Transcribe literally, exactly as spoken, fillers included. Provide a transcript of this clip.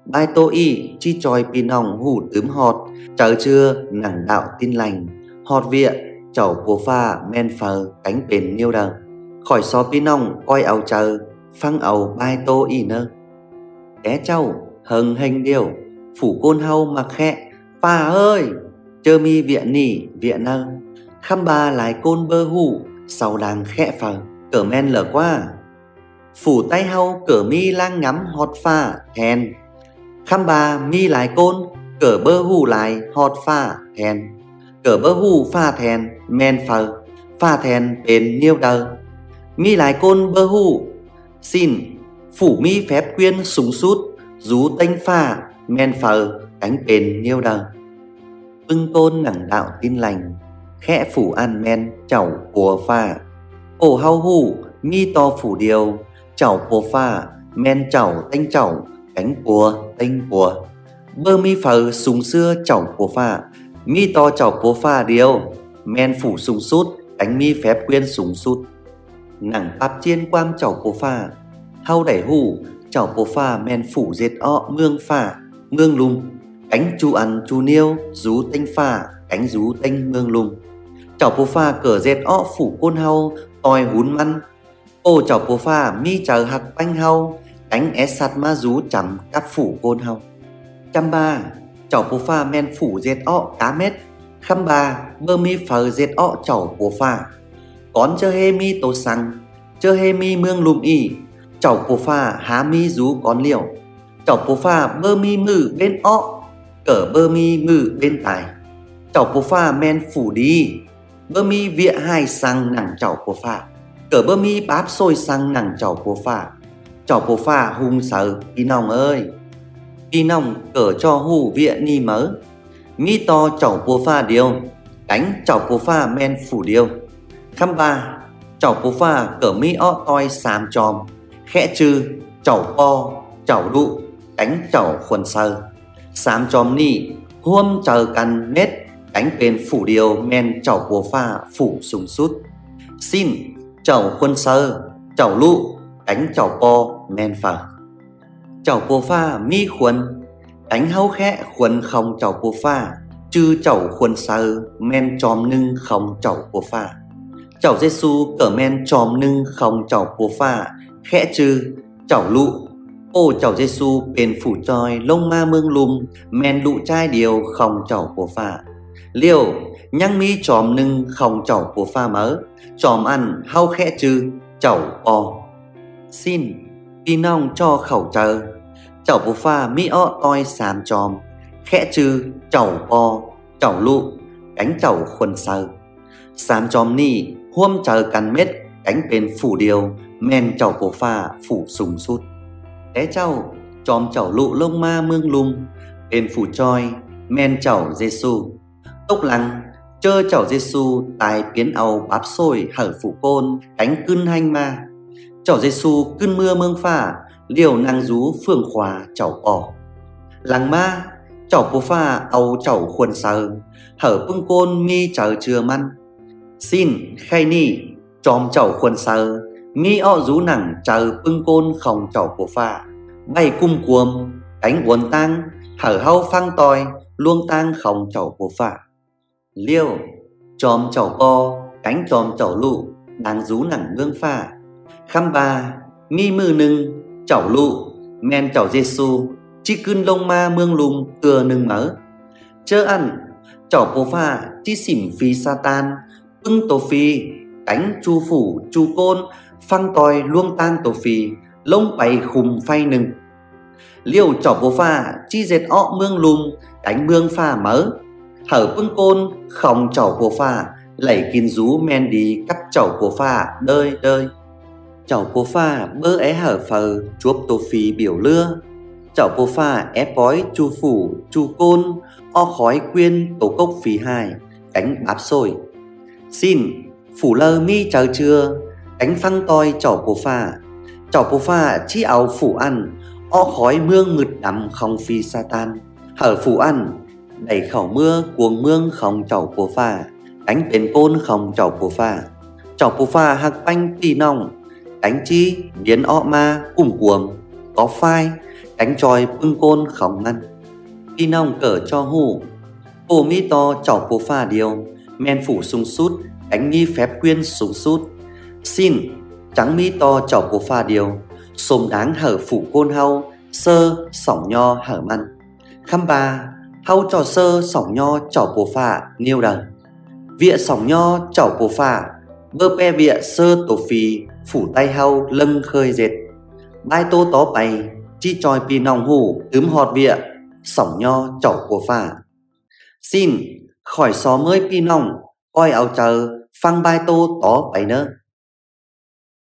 Bai tô y chi tròi pì nòng hủ tướm họt. Chờ chưa nặng đạo tin lành. Họt viện chầu bố pha men phờ cánh bền niêu đờ. Khỏi xó pì nòng coi áo chờ. Phăng áo bai tô y nơ. Té châu hừng hình điều. Phủ côn hâu mặc khẽ. Pha ơi chơ mi viện nỉ viện nơ. Khăm ba lái côn bơ hủ. Sau đang khẽ phờ cỡ men lở qua. Phủ tay hâu cỡ mi lang ngắm hot pha thèn. Khăm ba mi lái côn cỡ bơ hủ lái hot pha thèn. Cỡ bơ hủ pha thèn men phờ. Pha thèn bền niêu đờ. Mi lái côn bơ hủ. Xin phủ mi phép quyên súng sút. Rú tênh pha men phờ cánh bền niêu đờ. Bưng côn nặng đạo tin lành. Khẽ phủ ăn men chảo của pha. Ổ hau hủ mi to phủ điều. Chảo của pha men chảo tênh chảo cánh của tênh của. Bơ mi phờ súng xưa chảo của pha. Mi to chảo của pha điều. Men phủ súng sút cánh mi phép quyên súng sút. Nặng bắp chiên quam chảo của pha. Hau đẩy hủ chảo của pha men phủ dệt ọ mương pha mương lung. Cánh chu ăn chu niêu rú tênh pha cánh rú tênh mương lung. Chảo bố pha cỡ dệt ọ phủ côn hau tòi hún măn. Ô chảo bố pha mi chờ hạc banh hau cánh ép sạt ma rú chấm cắt phủ côn hau. Trăm ba chảo bố pha men phủ dệt ọ cá mét. Khăm ba bơ mi phờ dệt ọ chảo bố pha. Con chơ hê mi tô xăng chơ hê mi mương lùm y. Chảo bố pha há mi rú con liều. Chảo bố pha bơ mi mừ bên ọ cỡ bơ mi mừ bên tài. Chảo bố pha men phủ đi. Bơ mi vịa hai sang nặng chảo bố pha. Cỡ bơ mi báp xôi sang nặng chảo bố pha. Chảo bố pha hung sở pì nòng ơi. Pì nòng cỡ cho hù vịa ni mớ. Mi to chảo bố pha điều. Cánh chảo bố pha men phủ điều. Khăm ba chảo bố pha cỡ mi ọ toi xàm tròm. Khẽ trừ chảo po chảo đụ cánh chảo khuẩn sơ. Xàm tròm ni huôm chờ căn mét. Cánh bên phủ điều men chảo bố pha phủ súng sút. Xin chảo khuôn sơ chảo lụ cánh chảo po men phở. Chảo bố pha mi khuôn. Cánh hâu khẽ khuôn không chảo bố pha. Chư chảo khuôn sơ men chòm nưng không chảo bố pha. Chảo Giê-xu cỡ men chòm nưng không chảo bố pha. Khẽ chư chảo lụ. Ô chảo Giê-xu bên phủ tròi lông ma mương lùm. Men lụ trai điều không chảo bố pha. Liêu nhăng mi chòm nưng không chảo bố pha mớ. Chòm ăn hau khẽ chư chảo po. Xin pì nòng cho khẩu chờ. Chảo bố pha mi ọ toi xàm chòm. Khẽ chư chảo po chảo lụ cánh chảo khuẩn sơ. Xàm chòm ni huôm chờ cắn mết. Cánh bên phủ điều men chảo bố pha phủ sùng sút. Té chảo chòm chảo lụ lông ma mương lùm. Bên phủ troi men chảo Giê-xu. Tốc lăng chơ chảo Giê-xu tài biến àu báp xôi hở phủ côn cánh cưng hanh ma. Chảo Giê-xu cưng mưa mương phả. Liều năng rú phương khóa chảo bỏ. Lăng ma chảo bố pha àu chảo khuẩn sơ. Hở bưng côn mi chờ chưa măn. Xin khay ni chòm chảo khuẩn sơ. Mi ọ rú nặng chờ bưng côn không chảo bố pha. Bay cung cuồm cánh uốn tăng. Hở hau phăng toi luông tăng không chảo bố pha. Liêu chòm chảo po cánh chòm chảo lụ đang rú nặng mương pha. Khăm ba mi mư nưng chảo lụ men chảo Giê-xu chi cưng lông ma mương lùm từa nưng mớ. Chơ ăn chảo bố pha chi xỉm phi sa tan. Bưng tổ phi cánh chu phủ chu côn phăng toi luông tang tổ phi lông bày khùm phay nưng. Liêu chảo bố pha chi dệt ọ mương lùm cánh mương pha mớ. Hở bưng côn không chảo bố pha lẩy kín rú men đi cắt chảo bố pha đơi đơi. Chảo bố pha bơ é hở phờ chuốc tô phi biểu lưa. Chảo bố pha ép bói chu phủ chu côn o khói quyên tổ cốc phí hai cánh báp xôi. Xin phủ lơ mi chờ chưa cánh phăng toi chảo bố pha. Chảo bố pha chi áo phủ ăn o khói mương mượt đắm không phi sa tan. Hở phủ ăn đẩy khẩu mưa cuồng mương không chảo bố pha. Cánh bên côn không chảo bố pha. Chảo bố pha hạc banh pì nòng. Cánh chi biến ọ ma cùng cuồng có phai. cánh tròi bưng côn khổng ngăn. Pi nong cỡ cho hù, bồ mi to chảo bồ pha điều, men phủ sung sút, cánh nghi phép quyên sung sút. Xin, trắng mi to chảo bồ pha điều, xôm đáng hở phủ côn hau, sơ sỏng nho hở măn. Khăm ba, hau trò sơ sỏng nho chảo bồ pha niêu đờ. Vịa sỏng nho chảo bồ pha, bơ pe vịa sơ tổ phì, phủ tay hau lâng khơi dệt. Bai tô tó bày, chi tròi pi nòng hủ, tướm họt vịa, sỏng nho chảo bồ pha. Xin, khỏi xó mới pi nòng, coi áo chờ, phăng bai tô tó bày nơ.